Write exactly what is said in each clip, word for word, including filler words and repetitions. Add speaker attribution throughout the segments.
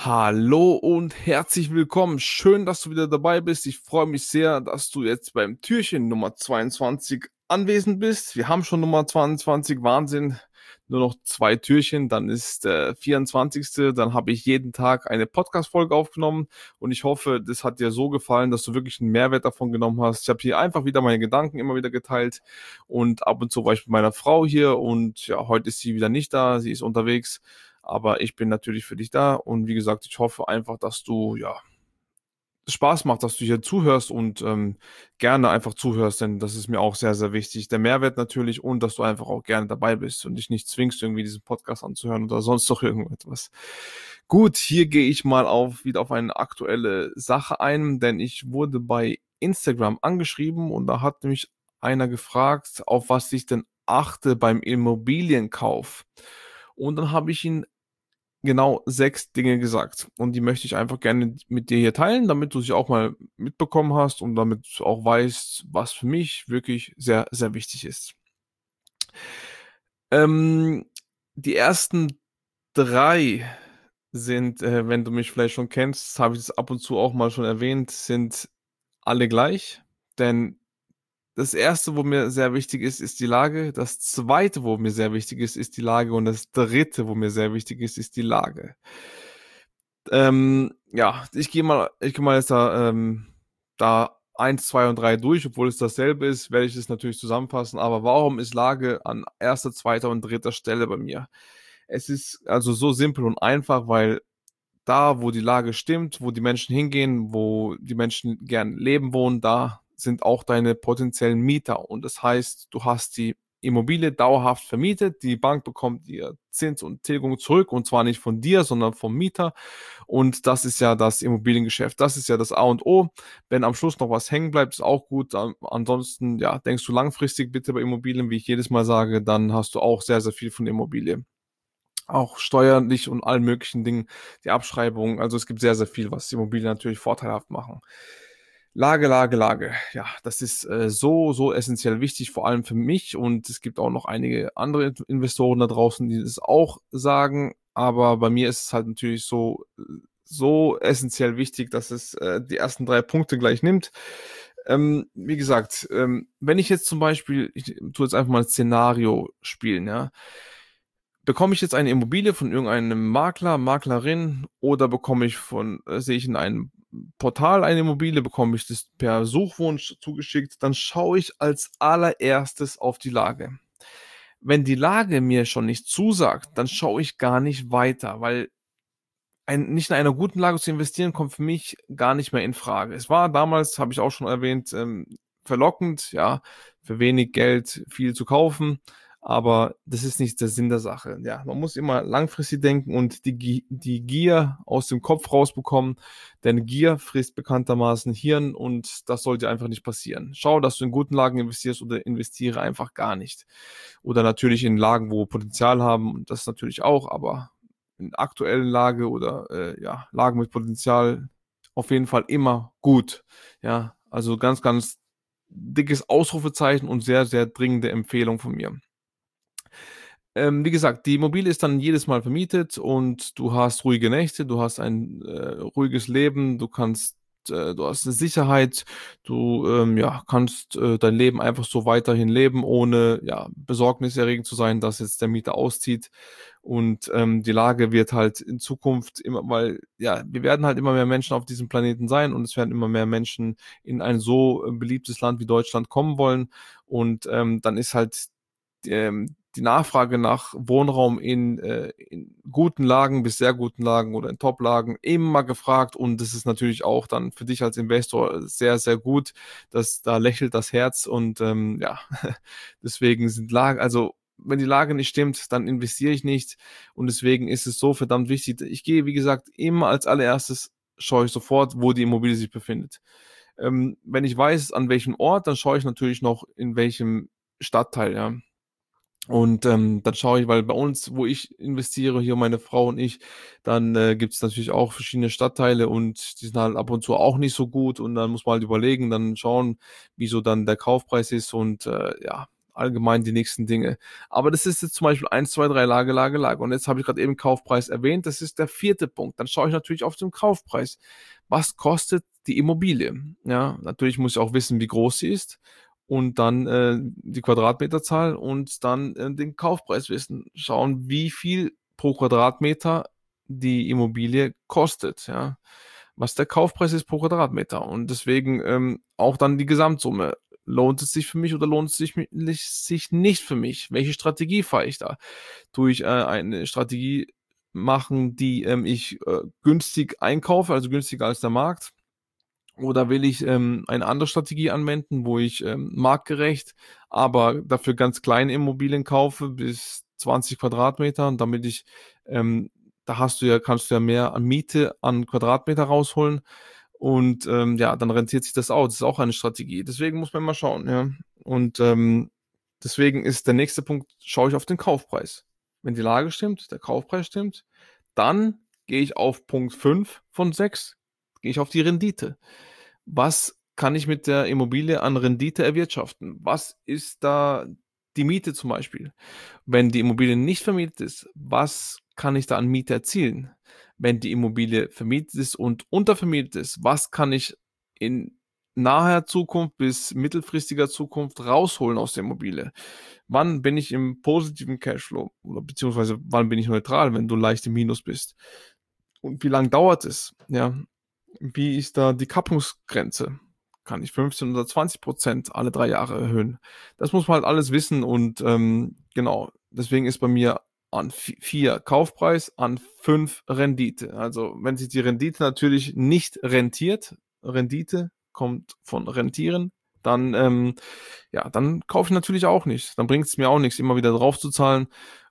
Speaker 1: Hallo und herzlich willkommen. Schön, dass du wieder dabei bist. Ich freue mich sehr, dass du jetzt beim Türchen Nummer zweiundzwanzig anwesend bist. Wir haben schon Nummer zweiundzwanzig, Wahnsinn. Nur noch zwei Türchen, dann ist der vierundzwanzigste. Dann habe ich jeden Tag eine Podcast-Folge aufgenommen und ich hoffe, das hat dir so gefallen, dass du wirklich einen Mehrwert davon genommen hast. Ich habe hier einfach wieder meine Gedanken immer wieder geteilt und ab und zu war ich mit meiner Frau hier und ja, heute ist sie wieder nicht da, sie ist unterwegs. Aber ich bin natürlich für dich da und wie gesagt, ich hoffe einfach, dass du, ja, es Spaß macht, dass du hier zuhörst und ähm, gerne einfach zuhörst, denn das ist mir auch sehr, sehr wichtig. Der Mehrwert natürlich und dass du einfach auch gerne dabei bist und dich nicht zwingst, irgendwie diesen Podcast anzuhören oder sonst noch irgendetwas. Gut, hier gehe ich mal auf, wieder auf eine aktuelle Sache ein, denn ich wurde bei Instagram angeschrieben und da hat mich einer gefragt, auf was ich denn achte beim Immobilienkauf. Und dann habe ich ihn genau sechs Dinge gesagt. Und die möchte ich einfach gerne mit dir hier teilen, damit du sie auch mal mitbekommen hast und damit du auch weißt, was für mich wirklich sehr, sehr wichtig ist. Ähm, die ersten drei sind, äh, wenn du mich vielleicht schon kennst, habe ich es ab und zu auch mal schon erwähnt, sind alle gleich. Denn das erste, wo mir sehr wichtig ist, ist die Lage. Das zweite, wo mir sehr wichtig ist, ist die Lage. Und das dritte, wo mir sehr wichtig ist, ist die Lage. Ähm, ja, ich gehe mal, ich gehe mal jetzt da, ähm, da eins, zwei und drei durch, obwohl es dasselbe ist, werde ich es natürlich zusammenfassen. Aber warum ist Lage an erster, zweiter und dritter Stelle bei mir? Es ist also so simpel und einfach, weil da, wo die Lage stimmt, wo die Menschen hingehen, wo die Menschen gern leben wohnen, da sind auch deine potenziellen Mieter. Und das heißt, du hast die Immobilie dauerhaft vermietet, die Bank bekommt ihr Zins und Tilgung zurück und zwar nicht von dir, sondern vom Mieter. Und das ist ja das Immobiliengeschäft. Das ist ja das A und O. Wenn am Schluss noch was hängen bleibt, ist auch gut. An- Ansonsten, ja, denkst du langfristig bitte bei Immobilien, wie ich jedes Mal sage, dann hast du auch sehr, sehr viel von Immobilie. Auch steuerlich und allen möglichen Dingen, die Abschreibung. Also es gibt sehr, sehr viel, was Immobilien natürlich vorteilhaft machen. Lage, Lage, Lage. Ja, das ist äh, so, so essentiell wichtig, vor allem für mich. Und es gibt auch noch einige andere Investoren da draußen, die das auch sagen. Aber bei mir ist es halt natürlich so, so essentiell wichtig, dass es äh, die ersten drei Punkte gleich nimmt. Ähm, wie gesagt, ähm, wenn ich jetzt zum Beispiel, ich tue jetzt einfach mal ein Szenario spielen, ja. Bekomme ich jetzt eine Immobilie von irgendeinem Makler, Maklerin oder bekomme ich von, äh, sehe ich in einem Portal eine Immobilie, bekomme ich das per Suchwunsch zugeschickt, dann schaue ich als allererstes auf die Lage. Wenn die Lage mir schon nicht zusagt, dann schaue ich gar nicht weiter, weil ein, nicht in einer guten Lage zu investieren, kommt für mich gar nicht mehr in Frage. Es war damals, habe ich auch schon erwähnt, ähm, verlockend, ja, für wenig Geld viel zu kaufen, aber das ist nicht der Sinn der Sache. Ja, man muss immer langfristig denken und die, Gi- die Gier aus dem Kopf rausbekommen, denn Gier frisst bekanntermaßen Hirn und das sollte einfach nicht passieren. Schau, dass du in guten Lagen investierst oder investiere einfach gar nicht. Oder natürlich in Lagen, wo Potenzial haben, das natürlich auch, aber in der aktuellen Lage oder äh, ja, Lagen mit Potenzial auf jeden Fall immer gut. Ja, also ganz, ganz dickes Ausrufezeichen und sehr, sehr dringende Empfehlung von mir. Ähm, wie gesagt, die Immobilie ist dann jedes Mal vermietet und du hast ruhige Nächte, du hast ein äh, ruhiges Leben, du kannst, äh, du hast eine Sicherheit, du ähm, ja, kannst äh, dein Leben einfach so weiterhin leben, ohne ja, besorgniserregend zu sein, dass jetzt der Mieter auszieht. Und ähm, die Lage wird halt in Zukunft immer, weil ja, wir werden halt immer mehr Menschen auf diesem Planeten sein und es werden immer mehr Menschen in ein so äh, beliebtes Land wie Deutschland kommen wollen. Und ähm, dann ist halt ähm, die Nachfrage nach Wohnraum in, äh, in guten Lagen bis sehr guten Lagen oder in Top-Lagen immer gefragt und das ist natürlich auch dann für dich als Investor sehr, sehr gut, dass da lächelt das Herz und ähm, ja, deswegen sind Lagen, also wenn die Lage nicht stimmt, dann investiere ich nicht und deswegen ist es so verdammt wichtig. Ich gehe, wie gesagt, immer als allererstes schaue ich sofort, wo die Immobilie sich befindet. Ähm, wenn ich weiß, an welchem Ort, dann schaue ich natürlich noch, in welchem Stadtteil, ja. Und ähm, dann schaue ich, weil bei uns, wo ich investiere, hier meine Frau und ich, dann äh, gibt es natürlich auch verschiedene Stadtteile und die sind halt ab und zu auch nicht so gut und dann muss man halt überlegen, dann schauen, wieso dann der Kaufpreis ist und äh, ja, allgemein die nächsten Dinge. Aber das ist jetzt zum Beispiel eins, zwei, drei Lage, Lage, Lage. Und jetzt habe ich gerade eben Kaufpreis erwähnt. Das ist der vierte Punkt. Dann schaue ich natürlich auf den Kaufpreis. Was kostet die Immobilie? Ja, natürlich muss ich auch wissen, wie groß sie ist und dann äh, die Quadratmeterzahl und dann äh, den Kaufpreis wissen. Schauen, wie viel pro Quadratmeter die Immobilie kostet, ja. Was der Kaufpreis ist pro Quadratmeter. Und deswegen ähm, auch dann die Gesamtsumme. Lohnt es sich für mich oder lohnt es sich, mi- sich nicht für mich? Welche Strategie fahre ich da? Tue ich äh, eine Strategie machen, die ähm, ich äh, günstig einkaufe, also günstiger als der Markt? Oder will ich ähm, eine andere Strategie anwenden, wo ich ähm, marktgerecht, aber dafür ganz kleine Immobilien kaufe, bis zwanzig Quadratmetern, damit ich, ähm, da hast du ja, kannst du ja mehr an Miete an Quadratmeter rausholen. Und ähm, ja, dann rentiert sich das auch. Das ist auch eine Strategie. Deswegen muss man mal schauen, ja. Und ähm, deswegen ist der nächste Punkt, schaue ich auf den Kaufpreis. Wenn die Lage stimmt, der Kaufpreis stimmt, dann gehe ich auf Punkt fünf von sechs, gehe ich auf die Rendite. Was kann ich mit der Immobilie an Rendite erwirtschaften? Was ist da die Miete zum Beispiel? Wenn die Immobilie nicht vermietet ist, was kann ich da an Miete erzielen? Wenn die Immobilie vermietet ist und untervermietet ist, was kann ich in naher Zukunft bis mittelfristiger Zukunft rausholen aus der Immobilie? Wann bin ich im positiven Cashflow oder beziehungsweise wann bin ich neutral, wenn du leicht im Minus bist? Und wie lange dauert es? Ja, wie ist da die Kappungsgrenze? Kann ich fünfzehn oder zwanzig Prozent alle drei Jahre erhöhen? Das muss man halt alles wissen und ähm, genau, deswegen ist bei mir an vier Kaufpreis, an fünf Rendite. Also wenn sich die Rendite natürlich nicht rentiert, Rendite kommt von rentieren, dann ähm, ja, dann kaufe ich natürlich auch nicht. Dann bringt es mir auch nichts, immer wieder drauf zu zahlen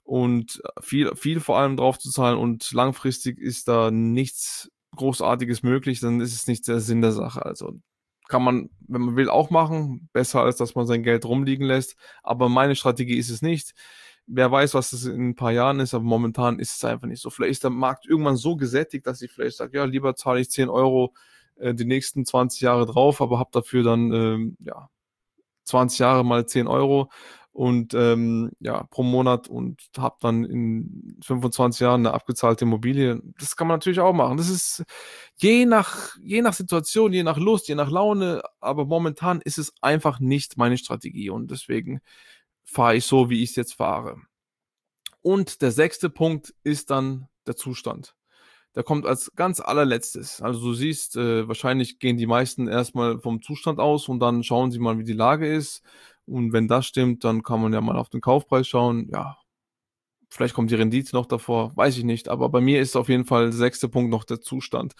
Speaker 1: und viel, viel vor allem drauf zu zahlen und langfristig ist da nichts Großartiges möglich, dann ist es nicht der Sinn der Sache. Also kann man, wenn man will, auch machen. Besser als dass man sein Geld rumliegen lässt. Aber meine Strategie ist es nicht. Wer weiß, was es in ein paar Jahren ist, aber momentan ist es einfach nicht so. Vielleicht ist der Markt irgendwann so gesättigt, dass ich vielleicht sage, ja, lieber zahle ich zehn Euro äh, die nächsten zwanzig Jahre drauf, aber habe dafür dann ähm, ja, zwanzig Jahre mal zehn Euro und ähm, ja, pro Monat und habe dann in fünfundzwanzig Jahren eine abgezahlte Immobilie. Das kann man natürlich auch machen. Das ist je nach, je nach Situation, je nach Lust, je nach Laune, aber momentan ist es einfach nicht meine Strategie und deswegen fahre ich so, wie ich es jetzt fahre. Und der sechste Punkt ist dann der Zustand. Der kommt als ganz allerletztes. Also du siehst, äh, wahrscheinlich gehen die meisten erstmal vom Zustand aus und dann schauen sie mal, wie die Lage ist. Und wenn das stimmt, dann kann man ja mal auf den Kaufpreis schauen. Ja, vielleicht kommt die Rendite noch davor, weiß ich nicht. Aber bei mir ist auf jeden Fall der sechste Punkt noch der Zustand.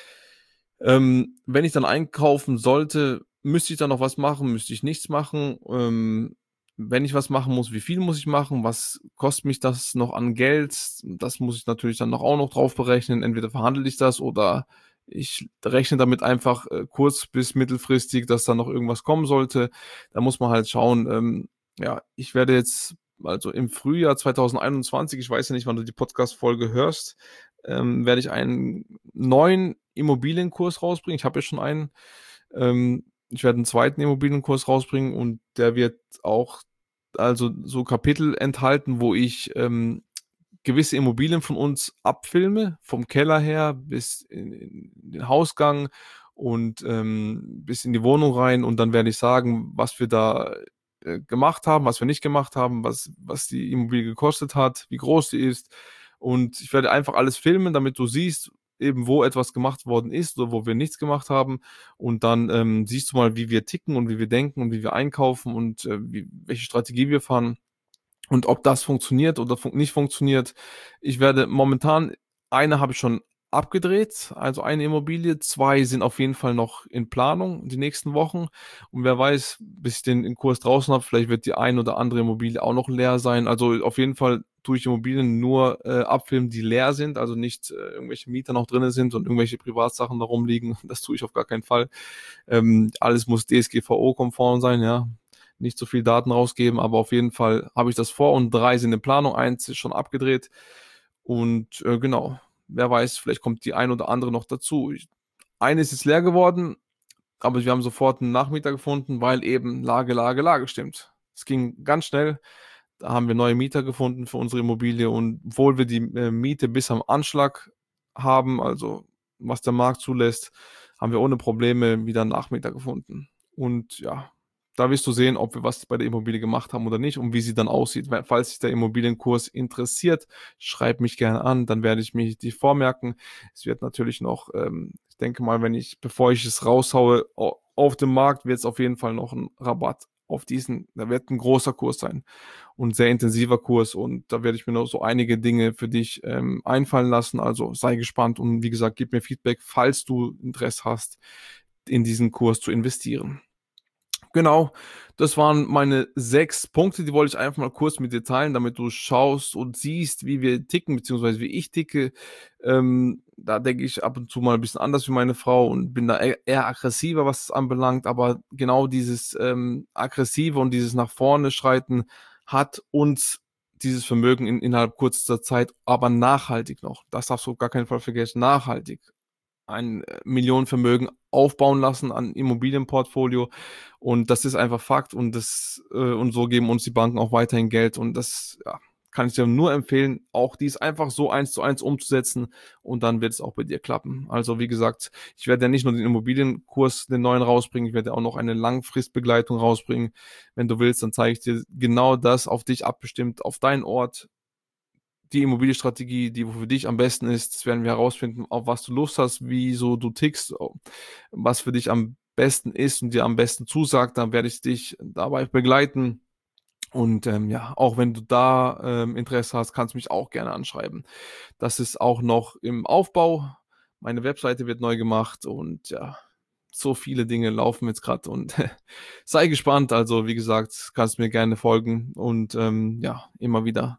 Speaker 1: Ähm, wenn ich dann einkaufen sollte, müsste ich dann noch was machen, müsste ich nichts machen. Ähm, wenn ich was machen muss, wie viel muss ich machen? Was kostet mich das noch an Geld? Das muss ich natürlich dann noch auch noch drauf berechnen. Entweder verhandle ich das oder ich rechne damit einfach äh, kurz- bis mittelfristig, dass da noch irgendwas kommen sollte. Da muss man halt schauen. Ähm, ja, ich werde jetzt, also im Frühjahr zwanzig einundzwanzig, ich weiß ja nicht, wann du die Podcast-Folge hörst, ähm, werde ich einen neuen Immobilienkurs rausbringen. Ich habe ja schon einen. Ähm, ich werde einen zweiten Immobilienkurs rausbringen und der wird auch also so Kapitel enthalten, wo ich ähm, gewisse Immobilien von uns abfilme, vom Keller her bis in, in den Hausgang und ähm, bis in die Wohnung rein und dann werde ich sagen, was wir da äh, gemacht haben, was wir nicht gemacht haben, was, was die Immobilie gekostet hat, wie groß sie ist und ich werde einfach alles filmen, damit du siehst, eben wo etwas gemacht worden ist oder wo wir nichts gemacht haben und dann ähm, siehst du mal, wie wir ticken und wie wir denken und wie wir einkaufen und äh, wie, welche Strategie wir fahren. Und ob das funktioniert oder fun nicht funktioniert. Ich werde momentan eine habe ich schon abgedreht, also eine Immobilie, zwei sind auf jeden Fall noch in Planung die nächsten Wochen. Und wer weiß, bis ich den, den Kurs draußen habe, vielleicht wird die ein oder andere Immobilie auch noch leer sein. Also auf jeden Fall tue ich Immobilien nur äh, abfilmen, die leer sind, also nicht äh, irgendwelche Mieter noch drin sind und irgendwelche Privatsachen da rumliegen. Das tue ich auf gar keinen Fall. Ähm, alles muss D S G V O-konform sein, ja, nicht so viel Daten rausgeben, aber auf jeden Fall habe ich das vor und drei sind in Planung, eins ist schon abgedreht und äh, genau, wer weiß, vielleicht kommt die ein oder andere noch dazu. Ich, eine ist jetzt leer geworden, aber wir haben sofort einen Nachmieter gefunden, weil eben Lage, Lage, Lage stimmt. Es ging ganz schnell. Da haben wir neue Mieter gefunden für unsere Immobilie und obwohl wir die, äh, Miete bis am Anschlag haben, also was der Markt zulässt, haben wir ohne Probleme wieder 'n Nachmieter gefunden. Und ja, da wirst du sehen, ob wir was bei der Immobilie gemacht haben oder nicht und wie sie dann aussieht. We falls dich der Immobilienkurs interessiert, schreib mich gerne an, dann werde ich mir die vormerken. Es wird natürlich noch, ähm ich denke mal, wenn ich bevor ich es raushaue, au auf dem Markt wird's auf jeden Fall noch 'n Rabatt auf diesen da wird 'n großer Kurs sein und sehr intensiver Kurs und da werde ich mir noch so einige Dinge für dich, ähm, einfallen lassen. Also, sei gespannt und wie gesagt, gib mir Feedback, falls du Interesse hast, in diesen Kurs zu investieren. Genau, das waren meine sechs Punkte, die wollte ich einfach mal kurz mit dir teilen, damit du schaust und siehst, wie wir ticken, beziehungsweise wie ich ticke. Ähm, da denke ich ab und zu mal 'n bisschen anders wie meine Frau und bin da e eher aggressiver, was es anbelangt, aber genau dieses, ähm, Aggressive und dieses nach vorne Schreiten hat uns dieses Vermögen in innerhalb kürzester Zeit, aber nachhaltig noch, das darfst du auf gar keinen Fall vergessen, nachhaltig ein, äh, Millionenvermögen aufbauen lassen an Immobilienportfolio und das ist einfach Fakt und das äh, und so geben uns die Banken auch weiterhin Geld und das, ja, kann ich dir nur empfehlen, auch dies einfach so eins zu eins umzusetzen und dann wird es auch bei dir klappen. Also, wie gesagt, ich werde ja nicht nur den Immobilienkurs, den neuen rausbringen, ich werde auch noch eine Langfristbegleitung rausbringen. Wenn du willst, dann zeige ich dir genau das auf dich abbestimmt, auf deinen Ort die Immobilienstrategie, die für dich am besten ist. Das werden wir herausfinden, auf was du Lust hast, wieso du tickst, o was für dich am besten ist und dir am besten zusagt. Dann werde ich dich dabei begleiten. Und, ähm, ja, auch wenn du da, ähm, Interesse hast, kannst du mich auch gerne anschreiben. Das ist auch noch im Aufbau. Meine Webseite wird neu gemacht und ja, so viele Dinge laufen jetzt grad und sei gespannt. Also, wie gesagt, kannst mir gerne folgen und, ähm, ja, immer wieder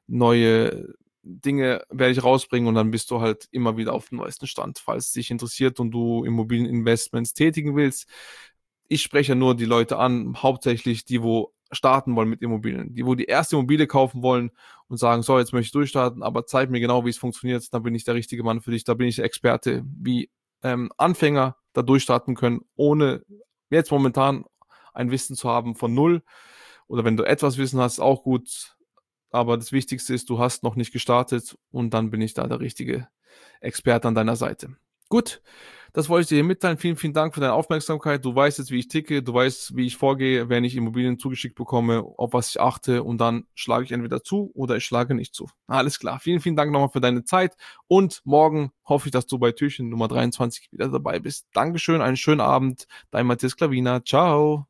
Speaker 1: neue Dinge werde ich rausbringen und dann bist du halt immer wieder auf dem neuesten Stand, falls es dich interessiert und du Immobilieninvestments tätigen willst. Ich spreche nur die Leute an, hauptsächlich die, wo starten wollen mit Immobilien. Die, wo die erste Immobilie kaufen wollen und sagen: „So, jetzt möchte ich durchstarten, aber zeig mir genau, wie es funktioniert.“ Dann bin ich der richtige Mann für dich. Da bin ich der Experte, wie, ähm, Anfänger da durchstarten können, ohne jetzt momentan ein Wissen zu haben von null. Oder wenn du etwas Wissen hast, auch gut, aber das Wichtigste ist, du hast noch nicht gestartet und dann bin ich da der richtige Experte an deiner Seite. Gut, das wollte ich dir hier mitteilen. Vielen, vielen Dank für deine Aufmerksamkeit. Du weißt jetzt, wie ich ticke, du weißt, wie ich vorgehe, wenn ich Immobilien zugeschickt bekomme, auf was ich achte und dann schlage ich entweder zu oder ich schlage nicht zu. Alles klar. Vielen, vielen Dank noch mal für deine Zeit und morgen hoffe ich, dass du bei Türchen Nummer dreiundzwanzig wieder dabei bist. Dankeschön, einen schönen Abend. Dein Matthias Klavina. Tschau.